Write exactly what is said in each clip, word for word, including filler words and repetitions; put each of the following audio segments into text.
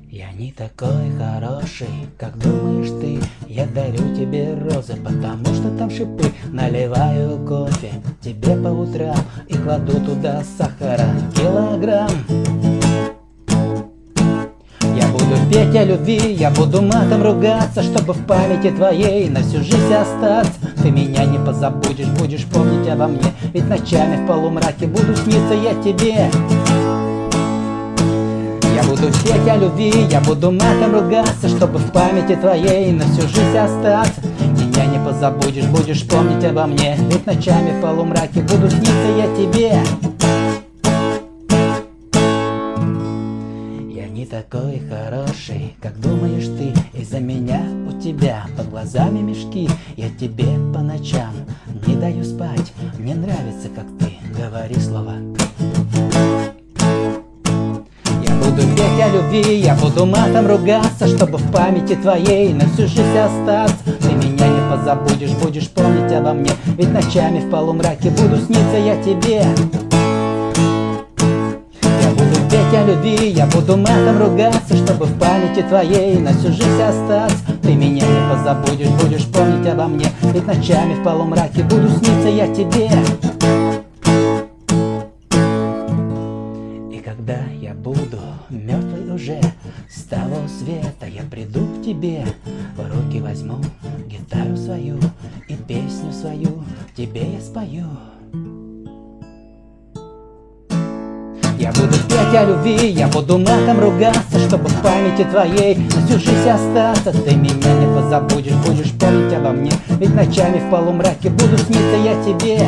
Я не такой хороший, как думаешь ты. Я дарю тебе розы, потому что там шипы. Наливаю кофе тебе по утрам и кладу туда сахара килограмм. Я буду петь о любви, я буду матом ругаться, чтобы в памяти твоей на всю жизнь остаться. Ты меня не позабудешь, будешь помнить обо мне, ведь ночами в полумраке буду сниться я тебе. Я буду петь о любви, я буду матом ругаться, чтобы в памяти твоей на всю жизнь остаться. Меня не позабудешь, будешь помнить обо мне, ведь ночами в полумраке буду сниться я тебе. Я не такой хороший, как думаешь ты. Из-за меня у тебя под глазами мешки. Я тебе по ночам не даю спать. Мне нравится, как ты говори слова. Буду петь о любви, я буду матом ругаться, чтобы в памяти твоей на всю жизнь остаться. Ты меня не позабудешь, будешь помнить обо мне, ведь ночами в полумраке буду сниться я тебе. Я буду петь о любви, я буду матом ругаться, чтобы в памяти твоей на всю жизнь остаться. Ты меня не позабудешь, будешь помнить обо мне, ведь ночами в полумраке буду сниться я тебе. Когда я буду мертвый уже с того света, я приду к тебе, в руки возьму гитару свою и песню свою тебе я спою. Я буду петь о любви, я буду матом ругаться, чтобы в памяти твоей на всю жизнь остаться. Ты меня не позабудешь, будешь помнить обо мне, ведь ночами в полумраке буду сниться я тебе.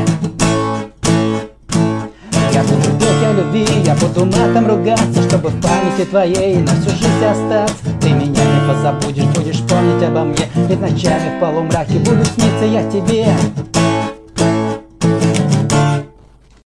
Я буду петь о любви, я буду матом ругаться, чтобы в памяти твоей на всю жизнь остаться. Ты меня не позабудешь, будешь помнить обо мне, ведь ночами в полумраке буду сниться я тебе.